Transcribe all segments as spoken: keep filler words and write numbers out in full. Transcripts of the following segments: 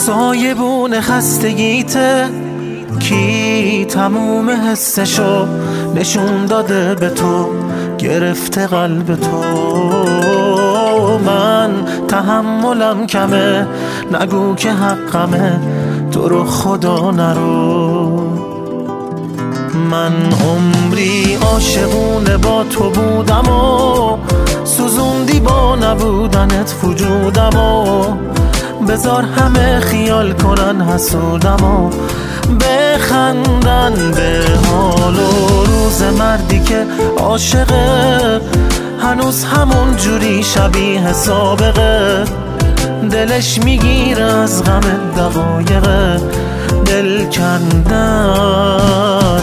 سایبون خستگیته، کی تموم حسشو نشون داده به تو، گرفته قلب تو. من تحملم کمه، نگو که حقمه، تو رو خدا نرو. من عمری عاشقونه با تو بودم و سوزوندی با نبودنت وجودم و بذار همه خیال کنن حسودم و بخندن به حال و روز مردی که عاشقه هنوز همون جوری شبیه سابقه. دلش میگیره از غم دقایق دل کندن.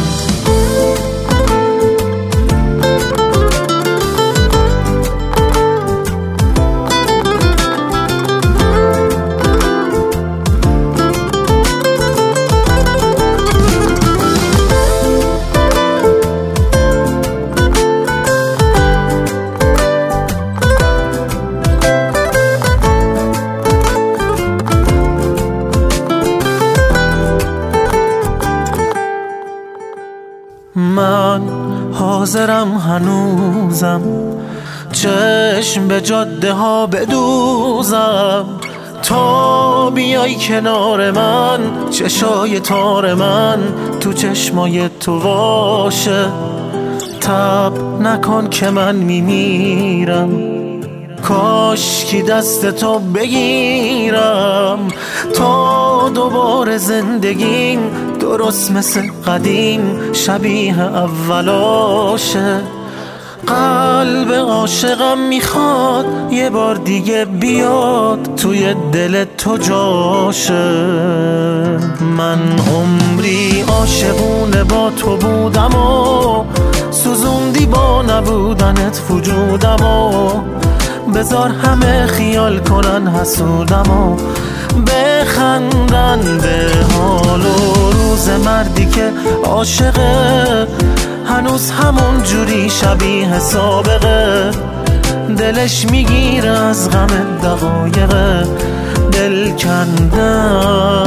من حاضرم هنوزم چشم به جاده ها بدوزم، تا بیای کنار من چشای تار من تو چشمای تو باشه. تب نکن که من میمیرم، کاش کی دست تو بگیرم تا دوباره زندگیم درست مثل قدیم شبیه اولاشه. قلب عاشقم میخواد یه بار دیگه بیاد توی دل تو جاشه. من عمری عاشقونه با تو بودم و سوزوندی با نبودنت وجودم و بذار همه خیال کنن حسودم و بخندن به حال و روز مردی که عاشقه هنوز همون جوری شبیه سابقه. دلش میگیره از غم دقایق دل کندن.